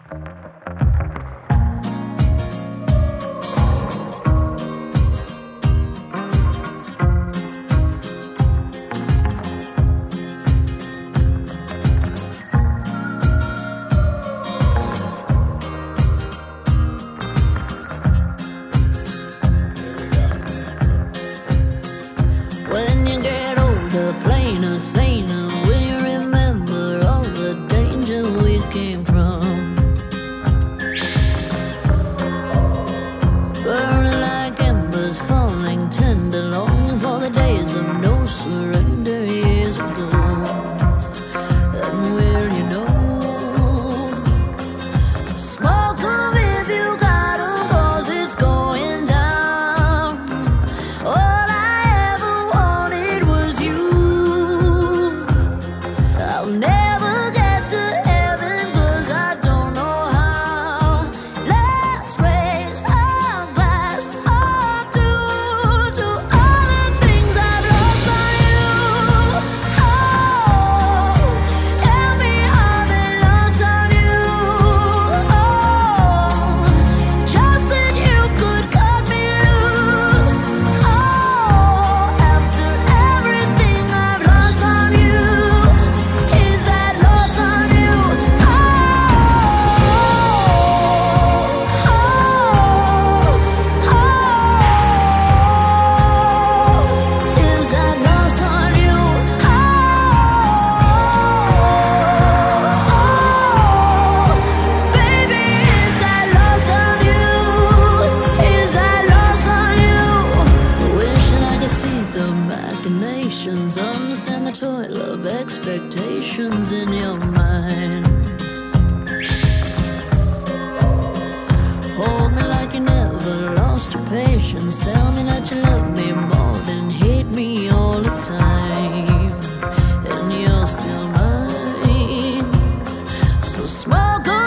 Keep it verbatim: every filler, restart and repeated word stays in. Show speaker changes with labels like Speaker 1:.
Speaker 1: When you get older, plainer, saner, will you remember all the danger we came from? Burning like embers, falling tender, longing for the days of no surrender years ago. And will you know? So smoke 'em if you got 'em, 'cause it's going down. All I ever wanted was you. I'll never get to heaven 'cause I don't know how. Let's raise our glass or to, to all the things I've lost on you. Oh, tell me how they lost on you. Oh, just that you could cut me loose. Oh, after everything I've lost on you, is that lost on you? Oh, oh, oh, is that lost on you? Oh, baby, is that lost on you? Is that lost on you? Wishing I could see the machinations, understand the toil of expectations in your mind. Hold me like you never lost your patience. Tell me that you love me more than hate me all the time. And you're still mine. So smoke on